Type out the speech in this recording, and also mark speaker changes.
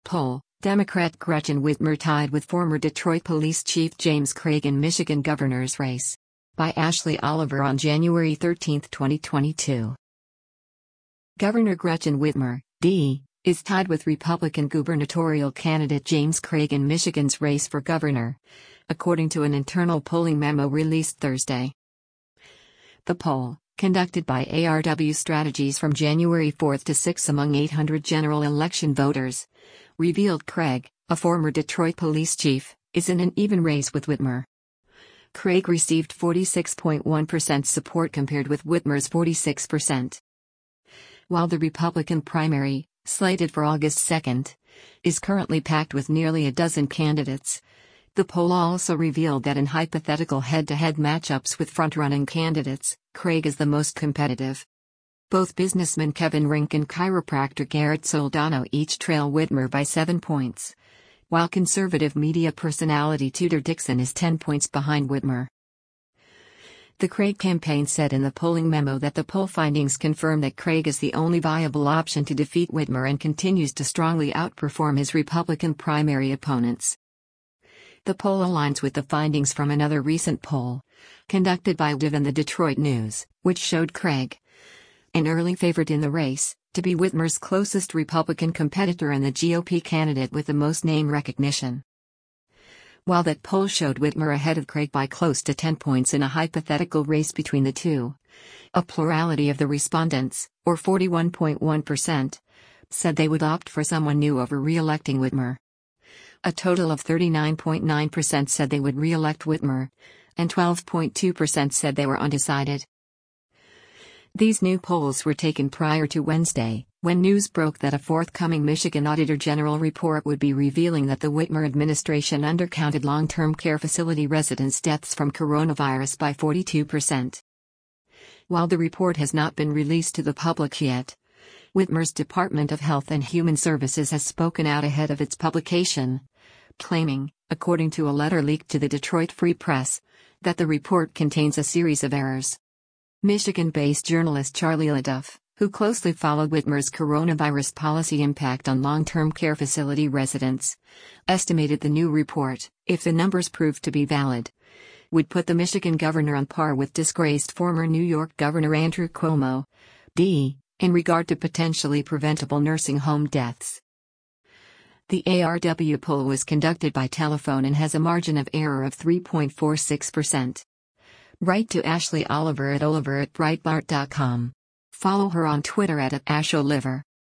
Speaker 1: Poll: Democrat Gretchen Whitmer tied with former Detroit Police Chief James Craig in Michigan governor's race. By Ashley Oliver on January 13, 2022. Governor Gretchen Whitmer, D., is tied with Republican gubernatorial candidate James Craig in Michigan's race for governor, according to an internal polling memo released Thursday. The poll, conducted by ARW Strategies from January 4 to 6 among 800 general election voters, revealed Craig, a former Detroit police chief, is in an even race with Whitmer. Craig received 46.1% support compared with Whitmer's 46%. While the Republican primary, slated for August 2, is currently packed with nearly a dozen candidates, the poll also revealed that in hypothetical head-to-head matchups with front-running candidates, Craig is the most competitive. Both businessman Kevin Rink and chiropractor Garrett Soldano each trail Whitmer by 7 points, while conservative media personality Tudor Dixon is 10 points behind Whitmer. The Craig campaign said in the polling memo that the poll findings confirm that Craig is the only viable option to defeat Whitmer and continues to strongly outperform his Republican primary opponents. The poll aligns with the findings from another recent poll, conducted by Div and the Detroit News, which showed Craig, an early favorite in the race, to be Whitmer's closest Republican competitor and the GOP candidate with the most name recognition. While that poll showed Whitmer ahead of Craig by close to 10 points in a hypothetical race between the two, a plurality of the respondents, or 41.1%, said they would opt for someone new over re-electing Whitmer. A total of 39.9% said they would re-elect Whitmer, and 12.2% said they were undecided. These new polls were taken prior to Wednesday, when news broke that a forthcoming Michigan Auditor General report would be revealing that the Whitmer administration undercounted long-term care facility residents' deaths from coronavirus by 42%. While the report has not been released to the public yet, Whitmer's Department of Health and Human Services has spoken out ahead of its publication, claiming, according to a letter leaked to the Detroit Free Press, that the report contains a series of errors. Michigan-based journalist Charlie Leduff, who closely followed Whitmer's coronavirus policy impact on long-term care facility residents, estimated the new report, if the numbers proved to be valid, would put the Michigan governor on par with disgraced former New York Governor Andrew Cuomo, D., in regard to potentially preventable nursing home deaths. The ARW poll was conducted by telephone and has a margin of error of 3.46%. Write to Ashley Oliver at Breitbart.com. Follow her on Twitter at @AshOliver.